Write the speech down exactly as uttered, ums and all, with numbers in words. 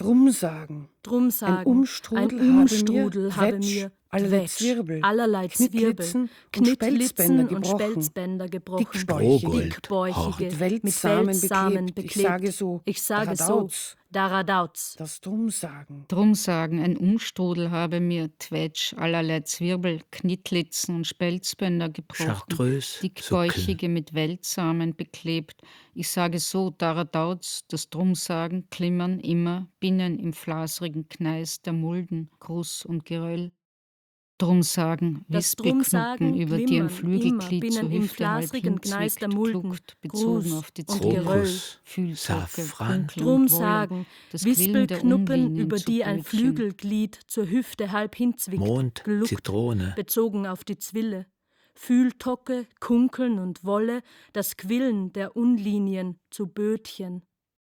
Drum sagen, Drum ein sagen, Umstrudel, ein Umstrudel habe habe mir mir allerlei Quetsch, Zwirbel, allerlei Zwirbel, Knittlitzen und Knittlitzen Spelzbänder und gebrochen, Spelzbänder gebrochen, dickspäuchige, Rohgold, dickbäuchige, mit mit Weltsamen Weltsamen beklebt. Ich beklebt. sage so, Ich sage so, Radauz, Daradauz. das Drum sagen. Drum sagen, ein Umstrudel habe mir Twetsch, allerlei Zwirbel, Knittlitzen und Spelzbänder gebrochen, Chartreuse, dickbäuchige mit Weltsamen beklebt. Ich sage so, Daradauz, das Drum sagen, klimmern immer binnen im flasrigen Gneis der Mulden, Gruß und Geröll. Drum sagen, Das Drum Wispelknuppen, sagen, über die ein glimmern, Flügelglied immer zur binnen im Hüfte halb flasrigen Gneis der hinzwickt, Mulden, gluckt, bezogen Gruß auf die und Zwiebel, Geröll. Krokus, Fühltocke, Safran, Funkeln Drum und Wolle, sagen, das Quillen der Wispelknuppen, Unwillen über zu die ein Brötchen. Flügelglied zur Hüfte halb hinzwickt, Mond, gluckt, Zitrone, bezogen auf die Zwille. Fühltocke, Kunkeln und Wolle, das Quillen der Unlinien zu Bötchen.